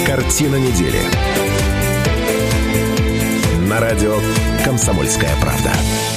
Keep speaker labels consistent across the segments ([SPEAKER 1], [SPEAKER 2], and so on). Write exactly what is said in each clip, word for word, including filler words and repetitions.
[SPEAKER 1] Картина недели. На радио «Комсомольская правда».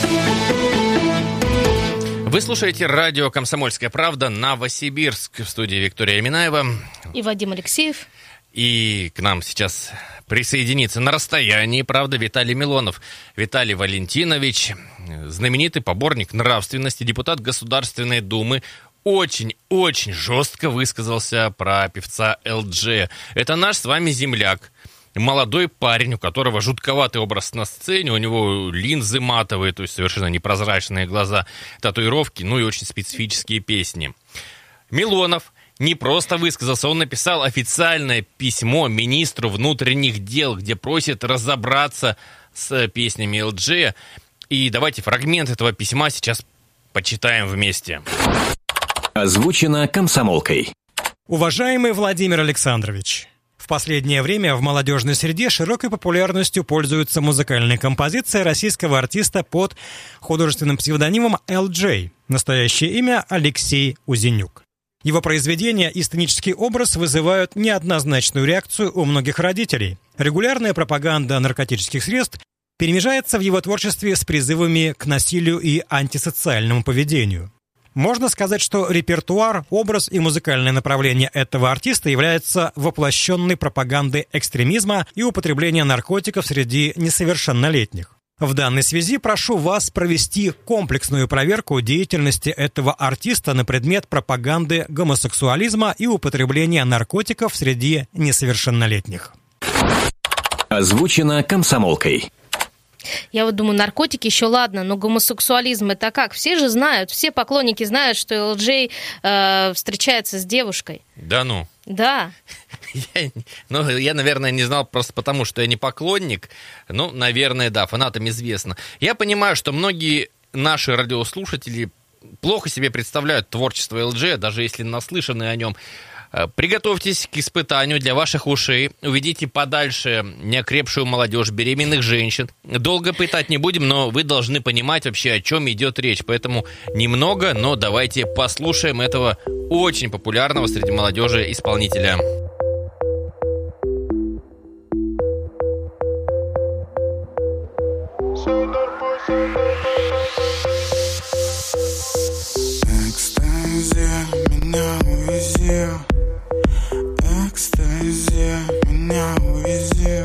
[SPEAKER 2] Вы слушаете радио «Комсомольская правда», Новосибирск. В студии Виктория Минаева.
[SPEAKER 3] И Вадим Алексеев.
[SPEAKER 2] И к нам сейчас присоединится на расстоянии, правда, Виталий Милонов. Виталий Валентинович, знаменитый поборник нравственности, депутат Государственной Думы, очень-очень жестко высказался про певца эл джей. Это наш с вами земляк. Молодой парень, у которого жутковатый образ на сцене, у него линзы матовые, то есть совершенно непрозрачные глаза, татуировки, ну и очень специфические песни. Милонов не просто высказался, он написал официальное письмо министру внутренних дел, где просит разобраться с песнями эл джей. И давайте фрагмент этого письма сейчас почитаем вместе.
[SPEAKER 1] Озвучено комсомолкой.
[SPEAKER 4] Уважаемый Владимир Александрович, в последнее время в молодежной среде широкой популярностью пользуется музыкальная композиция российского артиста под художественным псевдонимом эл джей, настоящее имя Алексей Узенюк. Его произведения и сценический образ вызывают неоднозначную реакцию у многих родителей. Регулярная пропаганда наркотических средств перемежается в его творчестве с призывами к насилию и антисоциальному поведению. Можно сказать, что репертуар, образ и музыкальное направление этого артиста являются воплощенной пропагандой экстремизма и употребления наркотиков среди несовершеннолетних. В данной связи прошу вас провести комплексную проверку деятельности этого артиста на предмет пропаганды гомосексуализма и употребления наркотиков среди несовершеннолетних.
[SPEAKER 1] Озвучено комсомолкой.
[SPEAKER 3] Я вот думаю, наркотики еще ладно, но гомосексуализм это как? Все же знают, все поклонники знают, что эл джей э, встречается с девушкой.
[SPEAKER 2] Да ну?
[SPEAKER 3] Да.
[SPEAKER 2] Я, ну, я, наверное, не знал просто потому, что я не поклонник. Ну, наверное, да, фанатам известно. Я понимаю, что многие наши радиослушатели плохо себе представляют творчество эл джей, даже если наслышаны о нем. Приготовьтесь к испытанию для ваших ушей. Уведите подальше неокрепшую молодежь, беременных женщин. Долго пытать не будем, но вы должны понимать вообще, о чем идет речь. Поэтому немного, но давайте послушаем этого очень популярного среди молодежи исполнителя.
[SPEAKER 5] Экстази, меня увези. Экстази, меня увези.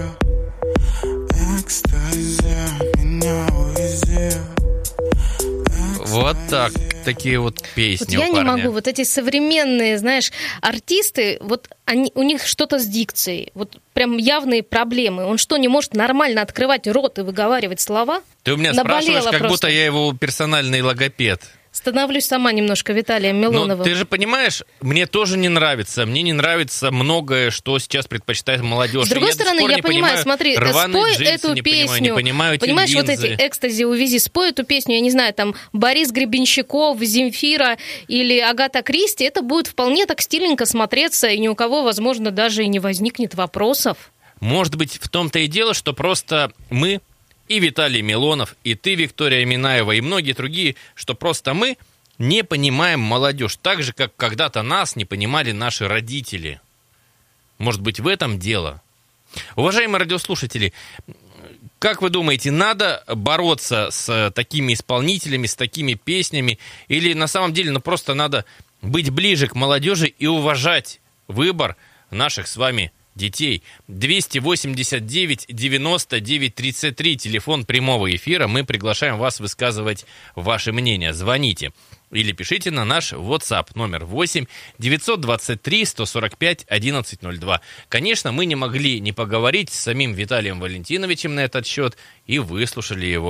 [SPEAKER 5] Экстази, меня увези.
[SPEAKER 2] Вот так, такие вот песни
[SPEAKER 3] вот
[SPEAKER 2] у
[SPEAKER 3] я
[SPEAKER 2] парня.
[SPEAKER 3] не могу, вот эти современные, знаешь, артисты, вот они, у них что-то с дикцией, вот прям явные проблемы. Он что, не может нормально открывать рот и выговаривать слова?
[SPEAKER 2] Ты у меня
[SPEAKER 3] Наболело
[SPEAKER 2] спрашиваешь, как
[SPEAKER 3] просто.
[SPEAKER 2] будто я его персональный логопед.
[SPEAKER 3] Становлюсь сама немножко Виталием Милоновым.
[SPEAKER 2] Но ты же понимаешь, мне тоже не нравится. Мне не нравится многое, что сейчас предпочитает молодежь.
[SPEAKER 3] С другой
[SPEAKER 2] я
[SPEAKER 3] стороны, я понимаю, смотри, спой
[SPEAKER 2] джинсы,
[SPEAKER 3] эту
[SPEAKER 2] не
[SPEAKER 3] песню.
[SPEAKER 2] Понимаю, не понимаю эти
[SPEAKER 3] Понимаешь,
[SPEAKER 2] линзы.
[SPEAKER 3] вот эти экстази, увези, спой эту песню, я не знаю, там Борис Гребенщиков, Земфира или Агата Кристи, это будет вполне так стильненько смотреться, и ни у кого, возможно, даже и не возникнет вопросов.
[SPEAKER 2] Может быть, в том-то и дело, что просто мы, и Виталий Милонов, и ты, Виктория Минаева, и многие другие, что просто мы не понимаем молодежь, так же, как когда-то нас не понимали наши родители. Может быть, в этом дело? Уважаемые радиослушатели, как вы думаете, надо бороться с такими исполнителями, с такими песнями? Или на самом деле ну, просто надо быть ближе к молодежи и уважать выбор наших с вами детей? двести восемьдесят девять девяносто девять тридцать три, телефон прямого эфира. Мы приглашаем вас высказывать ваше мнение. Звоните. Или пишите на наш WhatsApp номер восемь девятьсот двадцать три сто сорок пять одиннадцать ноль два. Конечно, мы не могли не поговорить с самим Виталием Валентиновичем на этот счет и выслушали его.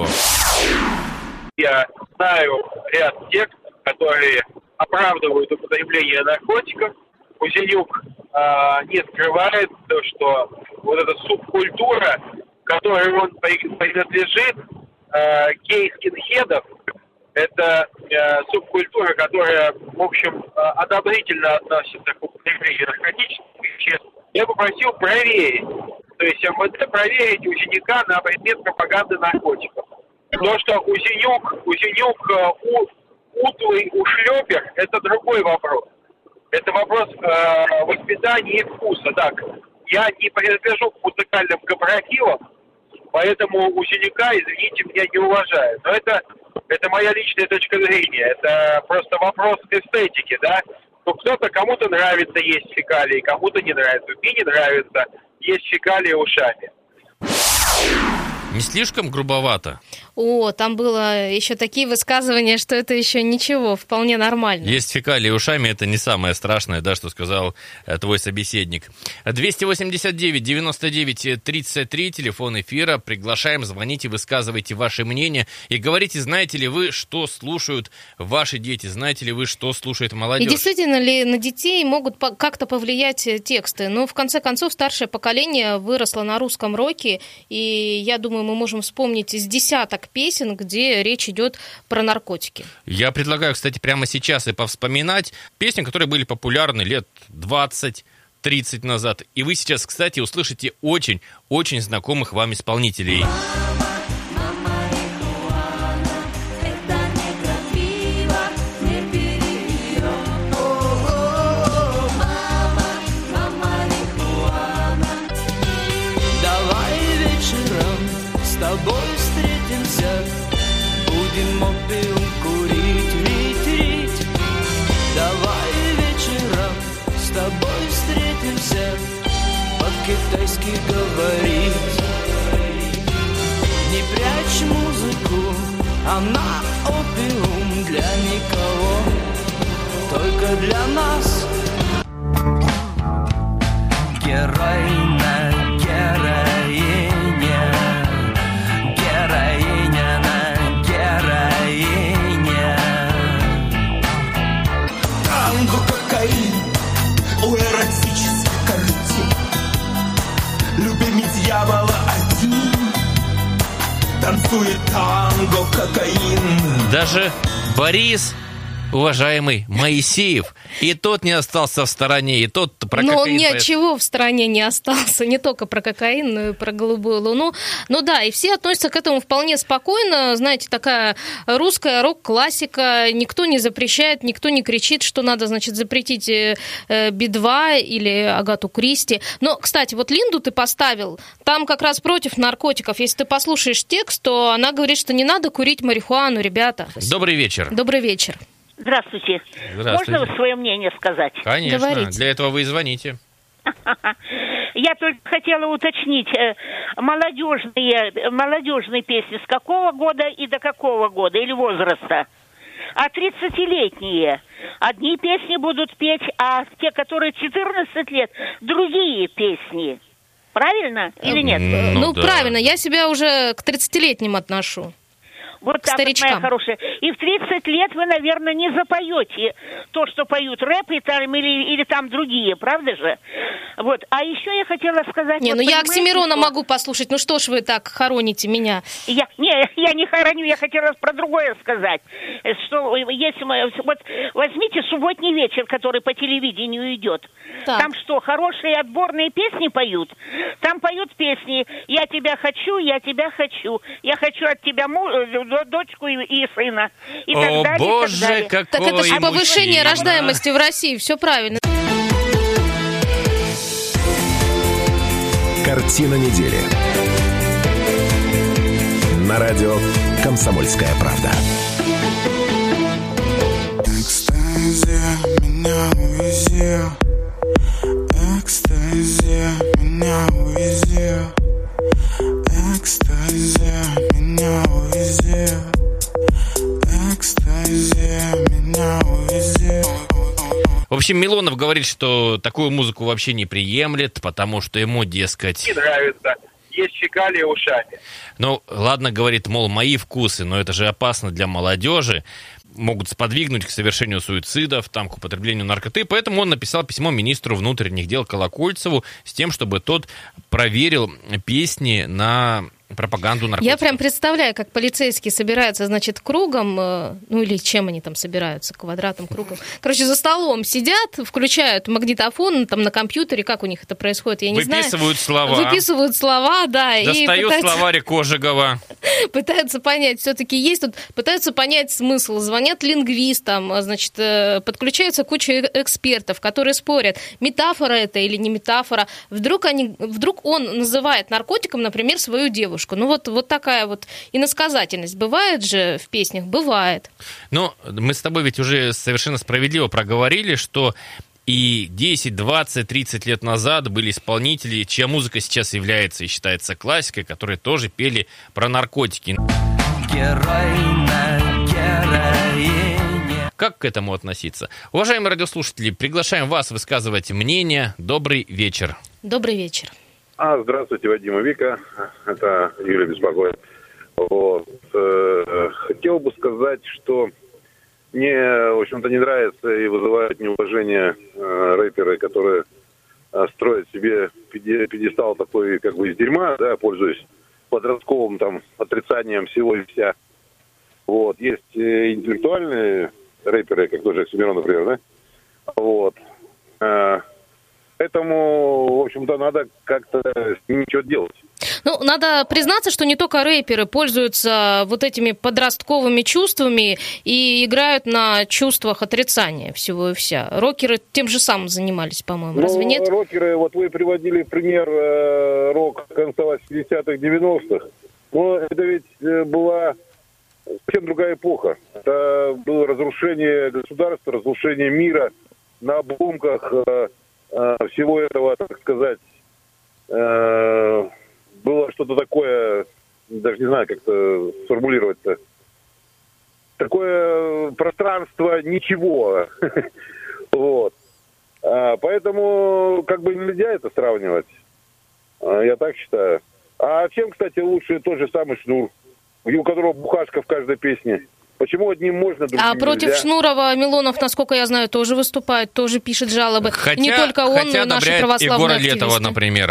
[SPEAKER 6] Я знаю ряд текстов, которые оправдывают употребление наркотиков. Узенюк э, не скрывает то, что вот эта субкультура, которой он принадлежит, э, гей-скинхедов, это э, субкультура, которая, в общем, э, одобрительно относится к употреблению наркотических веществ. Я попросил проверить, то есть эм вэ дэ проверить Узенюка на предмет пропаганды наркотиков. То, что Узенюк, Узенюк э, у, утлый ушлепер, это другой вопрос. Это вопрос э, воспитания и вкуса. Так, я не принадлежу к музыкальным корпоративам, поэтому ученика, извините, меня не уважают. Но это, это моя личная точка зрения. Это просто вопрос эстетики, да? Ну, кто-то, кому-то нравится есть фекалии, кому-то не нравится. Мне не нравится есть фекалии ушами.
[SPEAKER 2] Не слишком грубовато?
[SPEAKER 3] О, там было еще такие высказывания, что это еще ничего, вполне нормально.
[SPEAKER 2] Есть фекалии ушами, это не самое страшное, да, что сказал э, твой собеседник. двести восемьдесят девять девяносто девять тридцать три, телефон эфира. Приглашаем, звоните, высказывайте ваше мнение. И говорите, знаете ли вы, что слушают ваши дети, знаете ли вы, что слушает молодежь.
[SPEAKER 3] И действительно ли на детей могут по- как-то повлиять тексты? Ну, в конце концов, старшее поколение выросло на русском роке, и я думаю, мы можем вспомнить из десяток песен, где речь идет про наркотики.
[SPEAKER 2] Я предлагаю, кстати, прямо сейчас и повспоминать песни, которые были популярны лет двадцать-тридцать назад. И вы сейчас, кстати, услышите очень-очень знакомых вам исполнителей.
[SPEAKER 7] Будем опиум курить, рить, рить. Давай вечером с тобой встретимся, по-китайски говорить. Не прячь музыку, она опиум для никого, только для нас. Герой на героине, героиня на героине.
[SPEAKER 5] Танго, кокаин у эротических картин. Любимый дьявола один танцует танго, кокаин.
[SPEAKER 2] Даже Борис, уважаемый Моисеев, и тот не остался в стороне, и тот про
[SPEAKER 3] Но
[SPEAKER 2] кокаин...
[SPEAKER 3] он ни от
[SPEAKER 2] поет.
[SPEAKER 3] чего в стороне не остался, не только про кокаин, но и про голубую луну. Ну да, и все относятся к этому вполне спокойно. Знаете, такая русская рок-классика, никто не запрещает, никто не кричит, что надо, значит, запретить Би два или Агату Кристи. Но, кстати, вот Линду ты поставил, там как раз против наркотиков. Если ты послушаешь текст, то она говорит, что не надо курить марихуану, ребята.
[SPEAKER 2] Добрый вечер.
[SPEAKER 3] Добрый вечер.
[SPEAKER 8] Здравствуйте.
[SPEAKER 2] Здравствуйте.
[SPEAKER 8] Можно свое мнение сказать?
[SPEAKER 2] Конечно,
[SPEAKER 3] Говорите.
[SPEAKER 2] для этого вы и звоните.
[SPEAKER 8] Я только хотела уточнить, э, молодежные, молодежные песни с какого года и до какого года или возраста? А тридцатилетние одни песни будут петь, а те, которые четырнадцать лет, другие песни. Правильно или нет?
[SPEAKER 2] Ну
[SPEAKER 3] Ну,
[SPEAKER 2] да.
[SPEAKER 3] правильно, я себя уже к тридцатилетним отношу.
[SPEAKER 8] Вот
[SPEAKER 3] К
[SPEAKER 8] так вот,
[SPEAKER 3] старичкам.
[SPEAKER 8] моя хорошая. И в тридцать лет вы, наверное, не запоете то, что поют рэп и там, или, или там другие, правда же? Вот. А еще я хотела сказать...
[SPEAKER 3] Не,
[SPEAKER 8] вот
[SPEAKER 3] ну я
[SPEAKER 8] понимаете,
[SPEAKER 3] Оксимирона
[SPEAKER 8] что-
[SPEAKER 3] могу послушать. Ну что ж вы так хороните меня?
[SPEAKER 8] Я, не, я не хороню, я хотела про другое сказать. Э, Что если мы, вот возьмите субботний вечер, который по телевидению идет.
[SPEAKER 3] Так.
[SPEAKER 8] Там что, хорошие отборные песни поют? Там поют песни «Я тебя хочу, я тебя хочу, я хочу от тебя му- э, дочку и, и сына». И
[SPEAKER 2] О,
[SPEAKER 8] так далее,
[SPEAKER 2] боже,
[SPEAKER 8] и так далее.
[SPEAKER 2] какой
[SPEAKER 3] Так это же повышение
[SPEAKER 2] мужчина.
[SPEAKER 3] рождаемости в России. Все правильно.
[SPEAKER 1] Картина недели. На радио «Комсомольская правда».
[SPEAKER 5] Экстази, меня увези. Экстази, меня увези. Экстази, меня увези. Экстази, меня увези.
[SPEAKER 2] В общем, Милонов говорит, что такую музыку вообще не приемлет, потому что ему, дескать...
[SPEAKER 6] Не нравится есть фекалии ушами.
[SPEAKER 2] Ну, ладно, говорит, мол, мои вкусы, но это же опасно для молодежи. Могут сподвигнуть к совершению суицидов, там, к употреблению наркоты. Поэтому он написал письмо министру внутренних дел Колокольцеву с тем, чтобы тот проверил песни на пропаганду наркотиков.
[SPEAKER 3] Я прям представляю, как полицейские собираются, значит, кругом, э, ну или чем они там собираются, квадратом, кругом. Короче, за столом сидят, включают магнитофон там на компьютере, как у них это происходит, я не
[SPEAKER 2] Выписывают
[SPEAKER 3] знаю.
[SPEAKER 2] слова.
[SPEAKER 3] Выписывают слова, да.
[SPEAKER 2] Достают
[SPEAKER 3] и пытаются,
[SPEAKER 2] словарь Кожегова.
[SPEAKER 3] пытаются понять, все-таки есть тут, пытаются понять смысл, звонят лингвистам, значит, э, подключаются куча экспертов, которые спорят, метафора это или не метафора. Вдруг, они, вдруг он называет наркотиком, например, свою девушку. Ну вот, вот такая вот иносказательность. Бывает же в песнях? Бывает.
[SPEAKER 2] Но мы с тобой ведь уже совершенно справедливо проговорили, что и десять, двадцать, тридцать лет назад были исполнители, чья музыка сейчас является и считается классикой, которые тоже пели про наркотики.
[SPEAKER 7] Герой на героине.
[SPEAKER 2] Как к этому относиться? Уважаемые радиослушатели, приглашаем вас высказывать мнение. Добрый вечер.
[SPEAKER 3] Добрый вечер.
[SPEAKER 9] А, здравствуйте, Вадим и Вика. Это Юля беспокоит. Вот. Э, хотел бы сказать, что мне, в общем-то, не нравится и вызывает неуважение э, рэперы, которые э, строят себе пьедестал такой, как бы, из дерьма, да, пользуясь подростковым там отрицанием всего и вся. Вот. Есть э, интеллектуальные рэперы, как тоже Оксимирон, например, да? Вот. Э, Поэтому, в общем-то, надо как-то с ним что-то делать.
[SPEAKER 3] Ну, надо признаться, что не только рэперы пользуются вот этими подростковыми чувствами и играют на чувствах отрицания всего и вся. Рокеры тем же самым занимались, по-моему, разве
[SPEAKER 9] ну,
[SPEAKER 3] нет?
[SPEAKER 9] Рокеры, вот вы приводили пример э, рок конца восьмидесятых, девяностых. Но это ведь э, была совсем другая эпоха. Это было разрушение государства, разрушение мира на обломках э, всего этого, так сказать, э, было что-то такое, даже не знаю, как это сформулировать-то, такое пространство ничего. Вот. Поэтому как бы нельзя это сравнивать. Я так считаю. А чем, кстати, лучше тот же самый Шнур, у которого бухашка в каждой песне? Почему одним можно, другим
[SPEAKER 3] А против
[SPEAKER 9] нельзя?
[SPEAKER 3] Шнурова Милонов, насколько я знаю, тоже выступает, тоже пишет жалобы.
[SPEAKER 2] Хотя,
[SPEAKER 3] не только он, но
[SPEAKER 2] хотя
[SPEAKER 3] и наши
[SPEAKER 2] одобряет
[SPEAKER 3] православные
[SPEAKER 2] Егора
[SPEAKER 3] активисты.
[SPEAKER 2] Летова, например.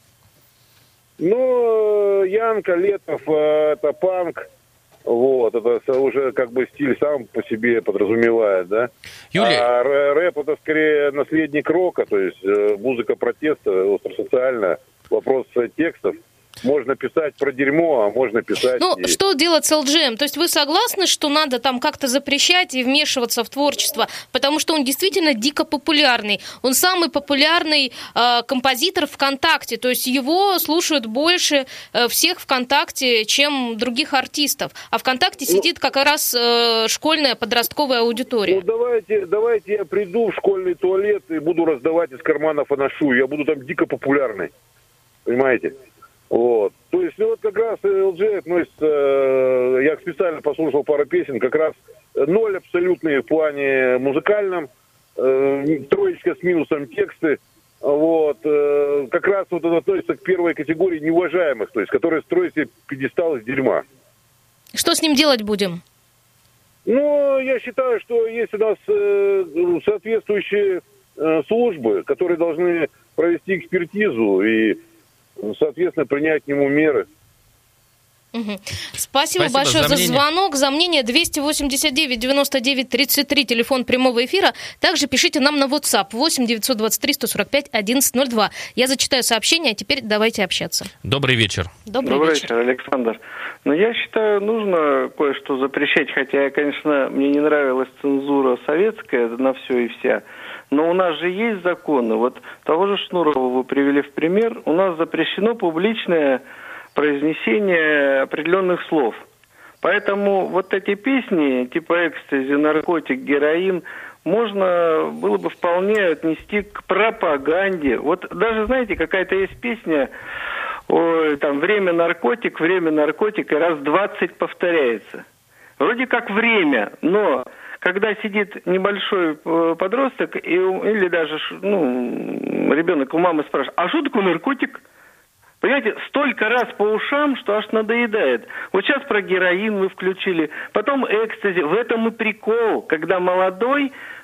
[SPEAKER 9] Ну, Янка, Летов, это панк. Вот, это уже как бы стиль сам по себе подразумевает, да?
[SPEAKER 2] Юлия.
[SPEAKER 9] А рэп это скорее наследник рока, то есть музыка протеста, остросоциальная, вопрос текстов. Можно писать про дерьмо, а можно писать...
[SPEAKER 3] Ну,
[SPEAKER 9] и...
[SPEAKER 3] что делать с эл джи эм? То есть вы согласны, что надо там как-то запрещать и вмешиваться в творчество? Потому что он действительно дико популярный. Он самый популярный э, композитор ВКонтакте. То есть его слушают больше э, всех ВКонтакте, чем других артистов. А ВКонтакте ну, сидит как раз э, школьная подростковая аудитория.
[SPEAKER 9] Ну, давайте, давайте я приду в школьный туалет и буду раздавать из карманов аношу. Я буду там дико популярный. Понимаете? Вот. То есть, ну вот как раз эл джи относится, э, я специально послушал пару песен, как раз ноль абсолютный в плане музыкальном, э, троечка с минусом тексты, вот, э, как раз вот это относится к первой категории неуважаемых, то есть, которые строят себе пьедестал из дерьма.
[SPEAKER 3] Что с ним делать будем?
[SPEAKER 9] Ну, я считаю, что есть у нас э, соответствующие э, службы, которые должны провести экспертизу и соответственно, принять к нему меры.
[SPEAKER 3] Угу. Спасибо,
[SPEAKER 2] Спасибо
[SPEAKER 3] большое
[SPEAKER 2] за,
[SPEAKER 3] за звонок, за мнение. двести восемьдесят девять девяносто девять тридцать три, телефон прямого эфира. Также пишите нам на WhatsApp восемь девятьсот двадцать три сто сорок пять одиннадцать ноль два. Я зачитаю сообщение, а теперь давайте общаться.
[SPEAKER 2] Добрый вечер.
[SPEAKER 3] Добрый,
[SPEAKER 10] Добрый
[SPEAKER 3] вечер.
[SPEAKER 10] вечер, Александр. Ну, я считаю, нужно кое-что запрещать, хотя, конечно, мне не нравилась цензура советская на все и вся. Но у нас же есть законы. Вот того же Шнурова вы привели в пример. У нас запрещено публичное произнесение определенных слов. Поэтому вот эти песни, типа экстази, наркотик, героин, можно было бы вполне отнести к пропаганде. Вот даже, знаете, какая-то есть песня, ой, там, время наркотик, время наркотик, и раз двадцать повторяется. Вроде как время, но... Когда сидит небольшой подросток и, или даже ну, ребенок у мамы спрашивает, а что такое наркотик? Понимаете, столько раз по ушам, что аж надоедает. Вот сейчас про героин мы включили, потом экстази. В этом и прикол, когда молодой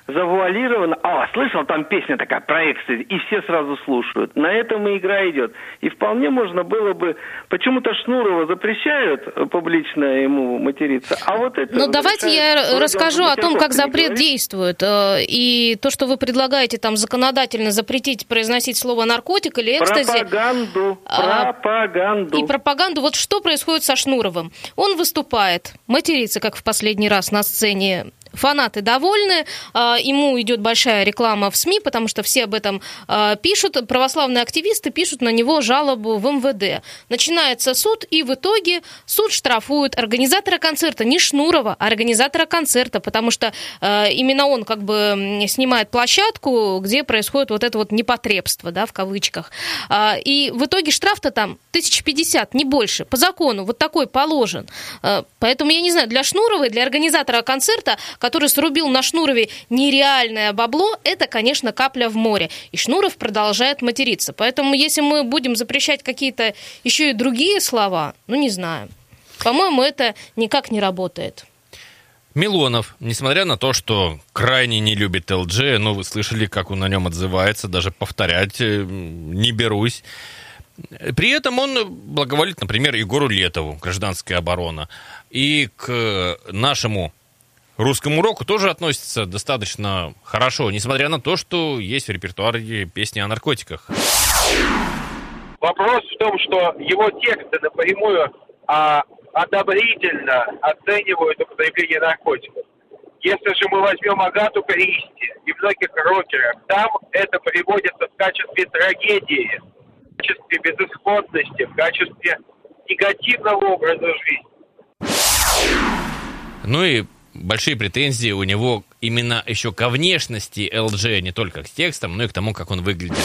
[SPEAKER 10] завуалировано. А, слышал, там песня такая про экстази, и все сразу слушают. На этом и игра идет. И вполне можно было бы... Почему-то Шнурова запрещают публично ему материться, а вот это...
[SPEAKER 3] Ну, давайте я расскажу о том, как запрет
[SPEAKER 10] говорить.
[SPEAKER 3] действует. И то, что вы предлагаете там законодательно запретить произносить слово наркотик или экстази...
[SPEAKER 10] Пропаганду, пропаганду.
[SPEAKER 3] И пропаганду. Вот что происходит со Шнуровым? Он выступает, матерится, как в последний раз на сцене. Фанаты довольны, ему идет большая реклама в СМИ, потому что все об этом пишут. Православные активисты пишут на него жалобу в эм вэ дэ. Начинается суд, и в итоге суд штрафует организатора концерта, не Шнурова, а организатора концерта, потому что именно он как бы снимает площадку, где происходит вот это вот непотребство, да, в кавычках. И в итоге штраф-то там тысяча пятьдесят, не больше. По закону вот такой положен. Поэтому, я не знаю, для Шнурова и для организатора концерта, который срубил на Шнурове нереальное бабло, это, конечно, капля в море. И Шнуров продолжает материться. Поэтому, если мы будем запрещать какие-то еще и другие слова, ну, не знаю. По-моему, это никак не работает.
[SPEAKER 2] Милонов, несмотря на то, что крайне не любит эл джей, ну, вы слышали, как он о нем отзывается, даже повторять не берусь. При этом он благоволит, например, Егору Летову, «Гражданская оборона». И к нашему русскому року тоже относится достаточно хорошо, несмотря на то, что есть в репертуаре песни о наркотиках.
[SPEAKER 6] Вопрос в том, что его тексты напрямую а, одобрительно оценивают употребление наркотиков. Если же мы возьмем Агату Кристи и многих рокеров, там это приводится в качестве трагедии, в качестве безысходности, в качестве негативного образа жизни.
[SPEAKER 2] Ну и большие претензии у него именно еще ко внешности эл джей, не только к текстам, но и к тому, как он выглядит.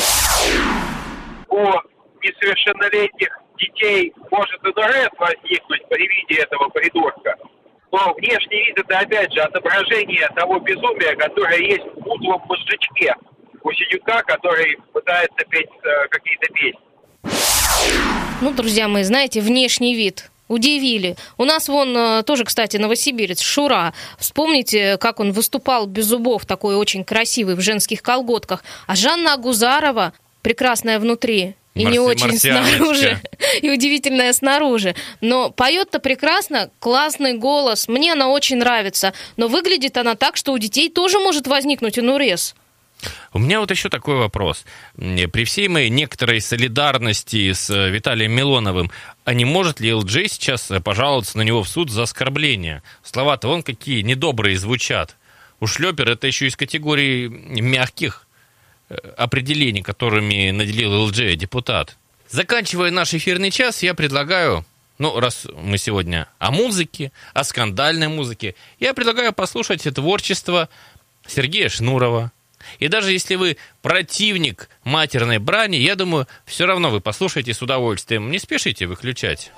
[SPEAKER 6] У несовершеннолетних детей может ИНРС возникнуть при виде этого придурка, но внешний вид — это, опять же, отображение того безумия, которое есть в утлом мозжечке у сидюка, который пытается петь э, какие-то песни.
[SPEAKER 3] Ну, друзья мои, знаете, внешний вид... Удивили. У нас вон тоже, кстати, новосибирец Шура. Вспомните, как он выступал без зубов, такой очень красивый, в женских колготках. А Жанна Агузарова, прекрасная внутри и Марси, не очень снаружи, и удивительная снаружи. Но поет-то прекрасно, классный голос, мне она очень нравится. Но выглядит она так, что у детей тоже может возникнуть энурез.
[SPEAKER 2] У меня вот еще такой вопрос. При всей моей некоторой солидарности с Виталием Милоновым, а не может ли эл джей сейчас пожаловаться на него в суд за оскорбление? Слова-то вон какие недобрые звучат. Ушлепер — это еще из категории мягких определений, которыми наделил эл джей депутат. Заканчивая наш эфирный час, я предлагаю, ну, раз мы сегодня о музыке, о скандальной музыке, я предлагаю послушать творчество Сергея Шнурова. И даже если вы противник матерной брани, я думаю, все равно вы послушаете с удовольствием. Не спешите выключать.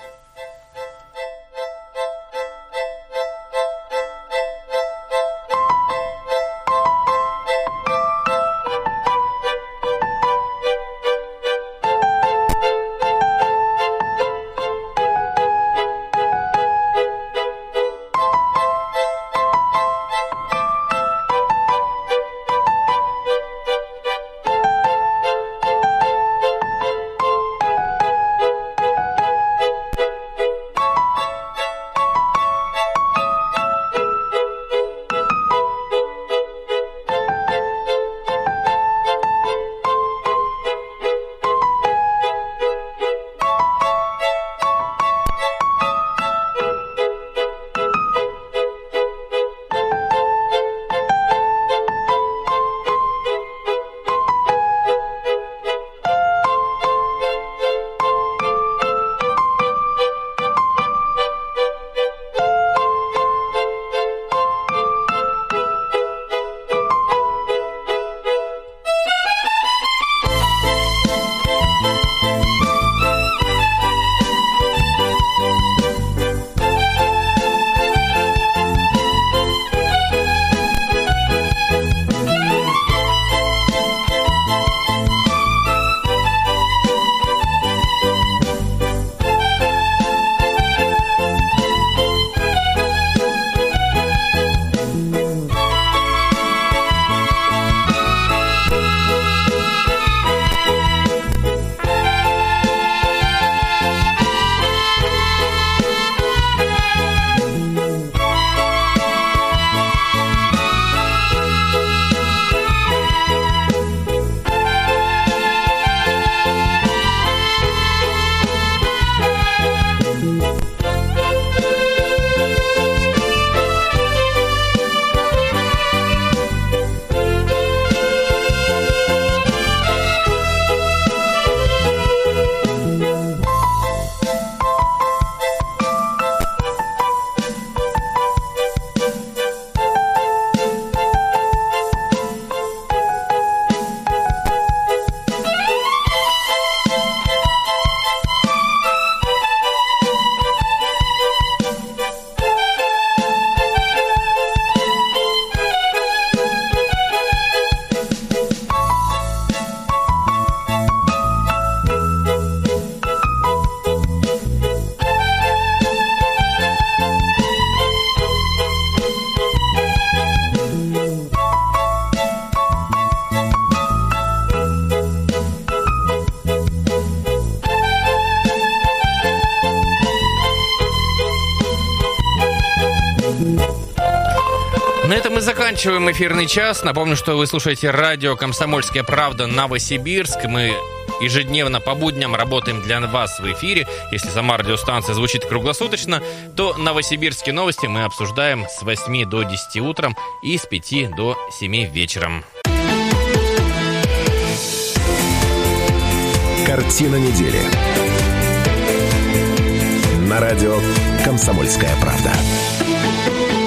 [SPEAKER 2] заканчиваем эфирный час. Напомню, что вы слушаете радио «Комсомольская правда» Новосибирск. Мы ежедневно по будням работаем для вас в эфире. Если сама радиостанция звучит круглосуточно, то новосибирские новости мы обсуждаем с восьми до десяти утром и с пяти до семи вечером.
[SPEAKER 1] Картина недели. На радио «Комсомольская правда».